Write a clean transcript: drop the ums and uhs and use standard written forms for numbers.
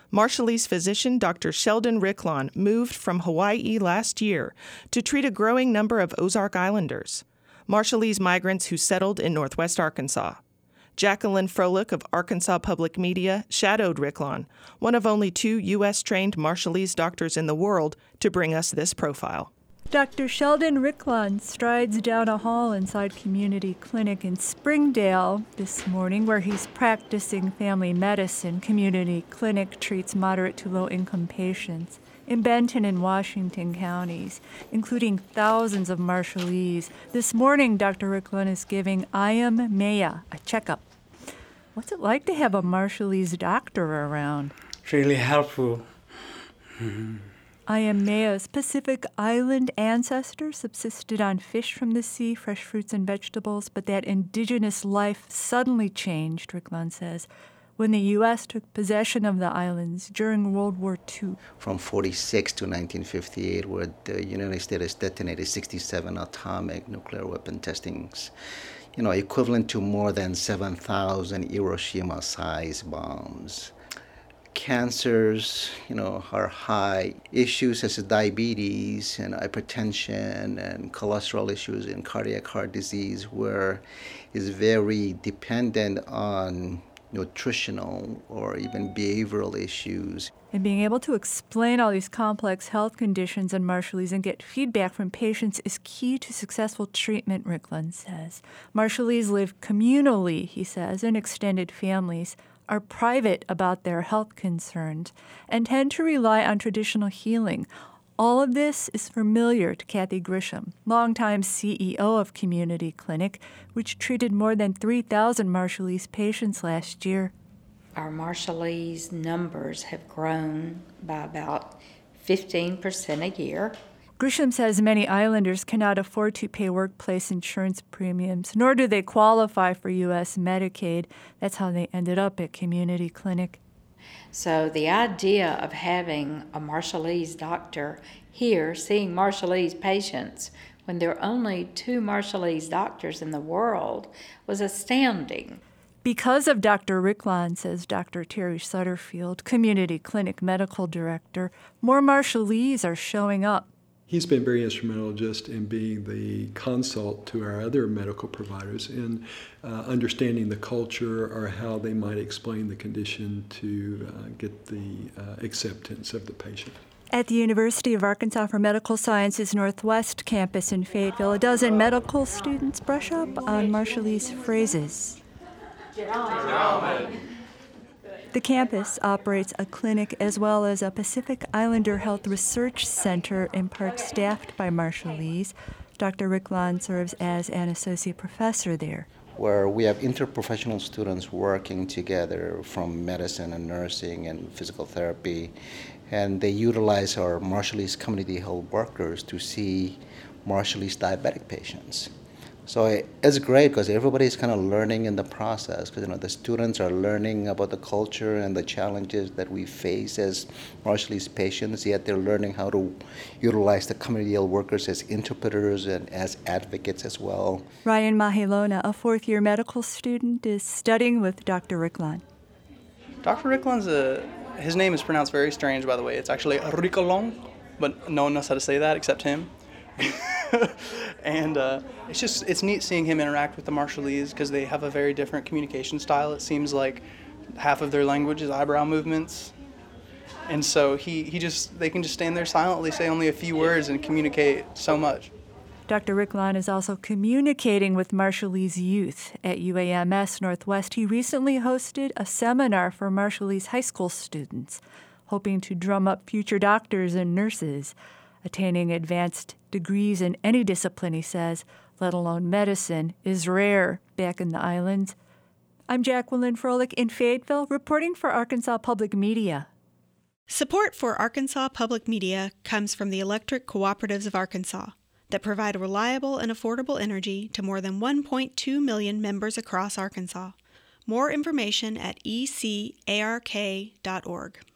Marshallese physician Dr. Sheldon Ricklon moved from Hawaii last year to treat a growing number of Ozark Islanders, Marshallese migrants who settled in northwest Arkansas. Jacqueline Froelich of Arkansas Public Media shadowed Ricklon, one of only 2 U.S.-trained Marshallese doctors in the world, to bring us this profile. Dr. Sheldon Ricklon strides down a hall inside Community Clinic in Springdale this morning, where he's practicing family medicine. Community Clinic treats moderate to low-income patients in Benton and Washington counties, including thousands of Marshallese. This morning, Dr. Ricklon is giving Ayam Maya a checkup. What's it like to have a Marshallese doctor around? It's really helpful. Ayam Maya's Pacific Island ancestors subsisted on fish from the sea, fresh fruits and vegetables, but that indigenous life suddenly changed, Ricklon says, when the U.S. took possession of the islands during World War II. From 1946 to 1958, where the United States detonated 67 atomic nuclear weapon testings, equivalent to more than 7,000 Hiroshima-sized bombs. Cancers, are high. Issues such as diabetes and hypertension and cholesterol issues and cardiac heart disease, where is very dependent on nutritional or even behavioral issues. And being able to explain all these complex health conditions in Marshallese and get feedback from patients is key to successful treatment, Ricklon says. Marshallese live communally, he says, in extended families, are private about their health concerns, and tend to rely on traditional healing. All of this is familiar to Kathy Grisham, longtime CEO of Community Clinic, which treated more than 3,000 Marshallese patients last year. Our Marshallese numbers have grown by about 15% a year. Grisham says many islanders cannot afford to pay workplace insurance premiums, nor do they qualify for U.S. Medicaid. That's how they ended up at Community Clinic. So the idea of having a Marshallese doctor here seeing Marshallese patients when there are only 2 Marshallese doctors in the world was astounding. Because of Dr. Ricklon, says Dr. Terry Sutterfield, Community Clinic medical director, more Marshallese are showing up. He's been very instrumental just in being the consult to our other medical providers in understanding the culture or how they might explain the condition to get the acceptance of the patient. At the University of Arkansas for Medical Sciences Northwest campus in Fayetteville, a dozen medical students brush up on Marshallese phrases. The campus operates a clinic as well as a Pacific Islander Health Research Center, in part staffed by Marshallese. Dr. Ricklon serves as an associate professor there. Where we have interprofessional students working together from medicine and nursing and physical therapy, and they utilize our Marshallese community health workers to see Marshallese diabetic patients. So it's great because everybody's kind of learning in the process, because the students are learning about the culture and the challenges that we face as Marshallese patients, yet they're learning how to utilize the community health workers as interpreters and as advocates as well. Ryan Mahelona, a fourth-year medical student, is studying with Dr. Ricklon. Dr. Ricklon's his name is pronounced very strange, by the way. It's actually Ricklon, but no one knows how to say that except him. And it's neat seeing him interact with the Marshallese because they have a very different communication style. It seems like half of their language is eyebrow movements, and so they can just stand there silently, say only a few words, and communicate so much. Dr. Ricklon is also communicating with Marshallese youth at UAMS Northwest. He recently hosted a seminar for Marshallese high school students, hoping to drum up future doctors and nurses. Attaining advanced degrees in any discipline, he says, let alone medicine, is rare back in the islands. I'm Jacqueline Froelich in Fayetteville, reporting for Arkansas Public Media. Support for Arkansas Public Media comes from the Electric Cooperatives of Arkansas that provide reliable and affordable energy to more than 1.2 million members across Arkansas. More information at ecark.org.